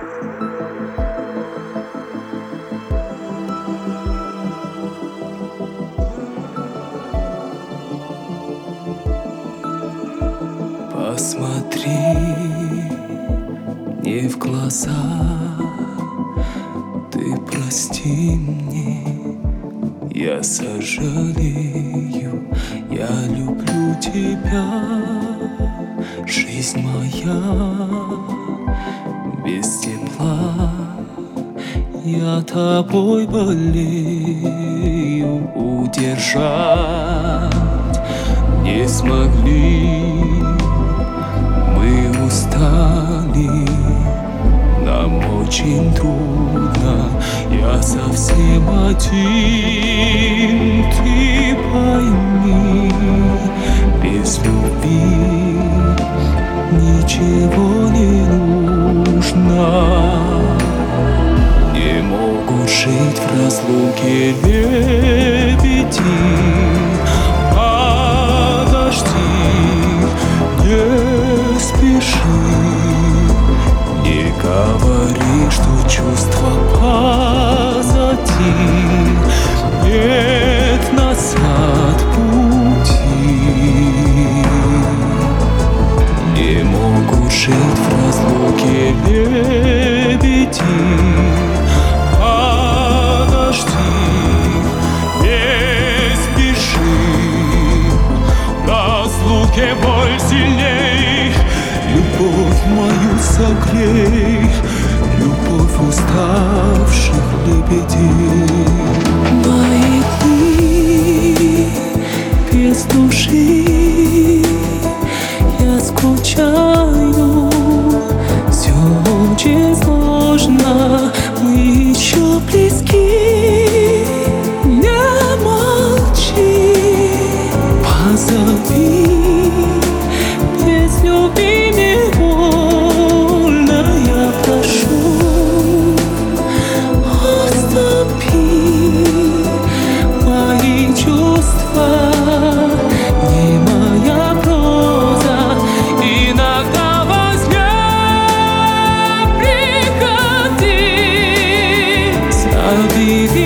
Посмотри мне в глаза, ты прости мне, я сожалею, я люблю тебя, жизнь моя без тепла, я тобой болею, удержать не смогли. Мы устали, нам очень трудно, я совсем один, ты пойми, без любви ничего не нужно. Не могут жить в разлуке лебеди. Не спеши, не говори, что чувства позади, нет назад пути. Не могут жить в разлуке лебеди. Подожди, не спеши, в разлуке боль сильней. Любовь мою согрей, любовь уставших лебедей. Мои дни без души, я скучаю, все очень сложно, мы еще близки. Не молчи, позови. Без любви мне больно, я прошу, уступи. Мои чувства не моя проза, иногда во сне приходи, забери.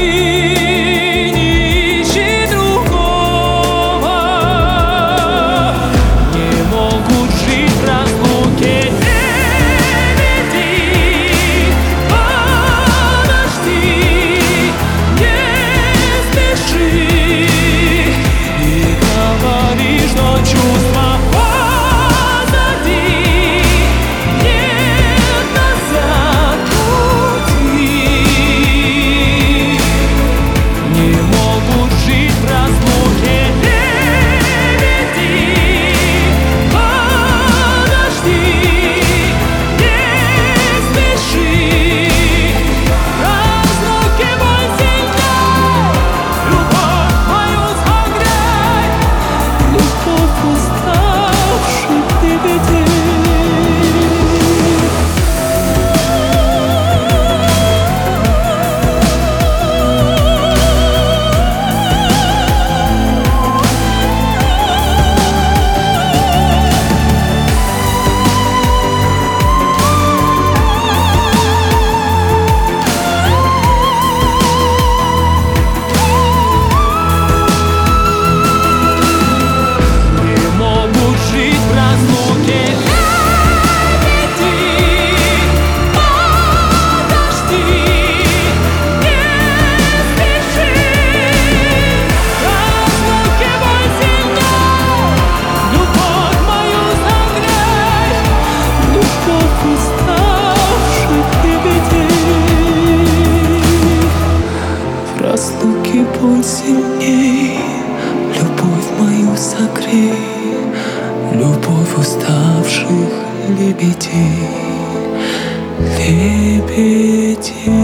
Боль сильней, любовь мою согрей, любовь уставших лебедей, лебедей.